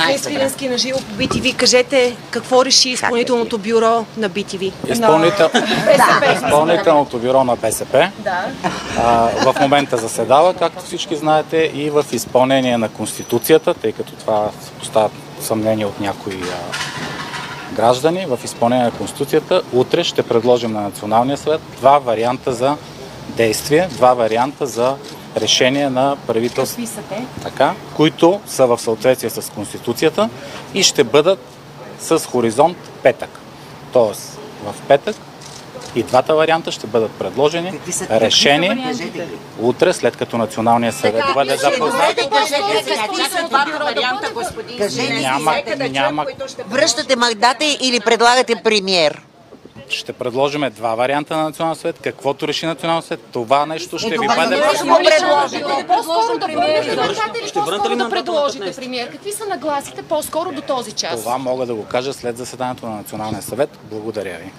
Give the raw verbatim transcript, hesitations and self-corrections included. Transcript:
Господин Свиленски, на живо по Би Ти Ви, кажете какво реши изпълнителното бюро на Би Ти Ви? Изпълнител... Да. Изпълнителното бюро на Б С П Да. а, в момента заседава, както всички знаете, и в изпълнение на Конституцията, тъй като това се поставя съмнение от някои а, граждани, в изпълнение на Конституцията, утре ще предложим на Националния съвет два варианта за действие, два варианта за решение на правителството, така, които са в съответствие с Конституцията и ще бъдат с хоризонт петък. Тоест в петък и двата варианта ще бъдат предложени. Решение утре, след като Националният съвет бъде запознат. Връщате мандата или предлагате премиер? Ще предложим два варианта на Националния съвет. Каквото реши Националния съвет, това нещо ще ви бъде... По-скоро да бъдете мандата или по-скоро да предложите премиер? Какви са нагласите по-скоро до този час? Това мога да го кажа след заседанието на Националния съвет. Благодаря ви.